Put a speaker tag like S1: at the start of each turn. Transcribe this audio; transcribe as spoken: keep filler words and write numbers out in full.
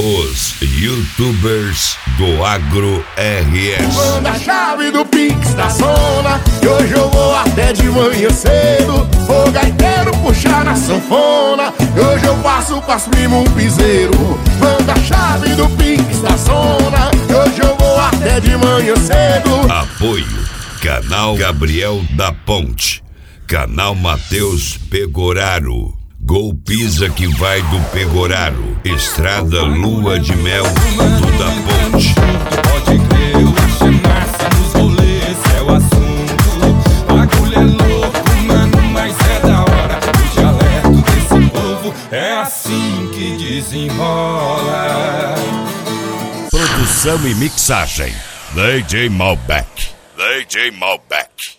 S1: Os YouTubers do Agro R S.
S2: Manda a chave do Pix da zona, que hoje eu vou até de manhã cedo. O gaiteiro puxar na sanfona, que hoje eu faço pras primo um piseiro. Manda a chave do Pix da zona, que hoje eu vou até de manhã cedo.
S1: Apoio Canal Gabriel da Ponte, Canal Mateus Pegoraro, Gol Pisa que vai do Pegoraro, Estrada Lua de Mel do da Ponte.
S3: Pode crer, o massa nos rolês é o assunto. Bagulho é louco, mano, mas é da hora. O dialeto desse povo é assim que desenrola.
S1: Produção e mixagem D J Malbec. D J Malbec.